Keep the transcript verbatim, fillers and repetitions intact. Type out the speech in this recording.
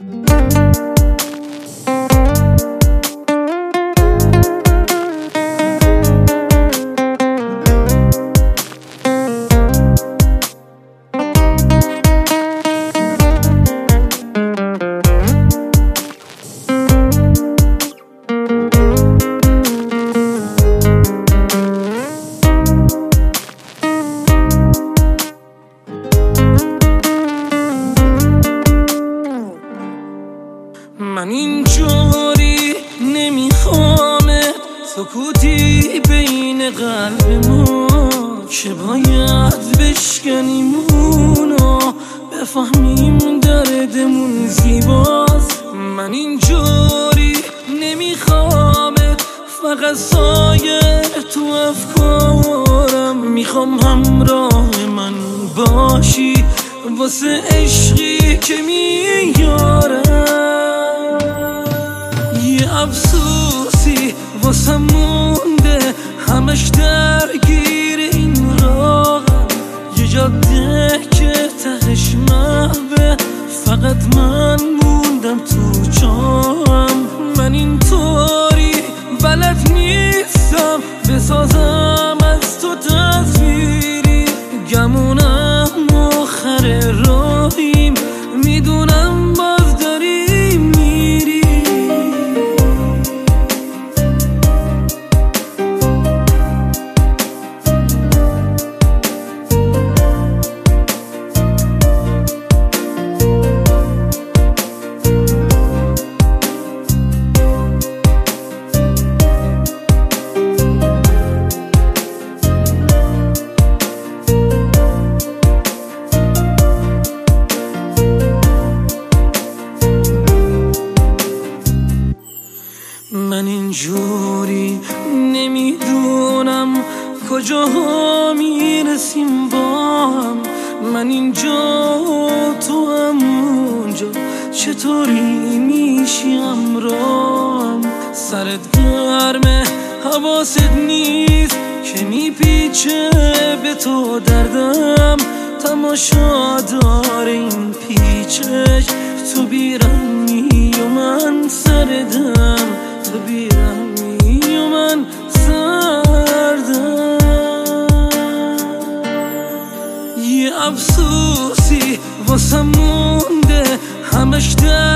من اینجوری نمیخوامه سکوتی بین قلب ما که باید بشکنیم اونو بفهمیم دردمون زیباست. من اینجوری نمیخوامه فقط سایه تو افکارم، میخوام همراه من باشی واسه عشقی که میارم. یه افسوسی واسه مونده همش درگیر این راهم، یه جاده که تهش محوه فقط من موندم تو جام. من اینطوری بلد نیستم بسازم از تو تصویری، گمونم آخر راهیم میدونم باز داری میری. من اینجوری نمیدونم کجاها میرسیم با هم، من اینجا تو همونجا چطوری میشی همراهم. سرت گرمه حواست نیست که میپیچه به تو دردم، تماشا داره این پیچش تو بیرمی و من سردم، تو بیرمی و من سردم. یه افسوسی واسه مونده همش در